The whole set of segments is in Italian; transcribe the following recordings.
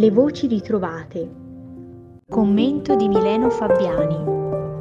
Le voci ritrovate. Commento di Mileno Fabbiani.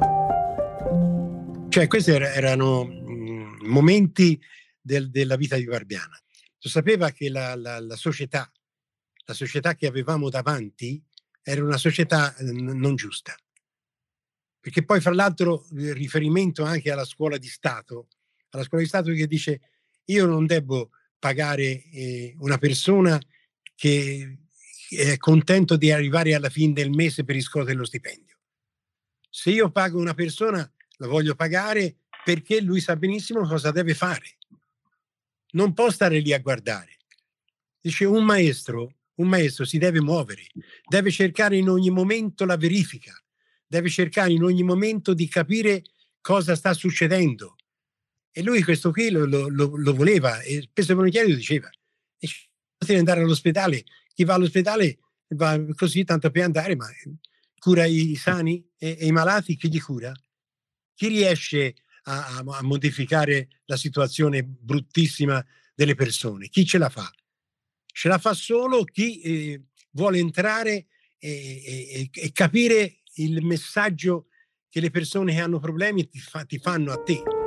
Cioè, questi erano momenti della vita di Barbiana. Lo sapeva che la società che avevamo davanti era una società non giusta. Perché poi, fra l'altro, riferimento anche alla scuola di Stato che dice: io non devo pagare una persona che è contento di arrivare alla fine del mese per riscuotere lo stipendio. Se io pago una persona, la voglio pagare perché lui sa benissimo cosa deve fare. Non può stare lì a guardare. Dice: un maestro si deve muovere, deve cercare in ogni momento la verifica, deve cercare in ogni momento di capire cosa sta succedendo. E lui questo qui lo voleva, e spesso e volentieri lo diceva: di andare all'ospedale, chi va all'ospedale va così tanto per andare, ma cura i sani e i malati, chi li cura? Chi riesce a modificare la situazione bruttissima delle persone? Chi ce la fa? Ce la fa solo chi vuole entrare e capire il messaggio che le persone che hanno problemi ti fanno a te.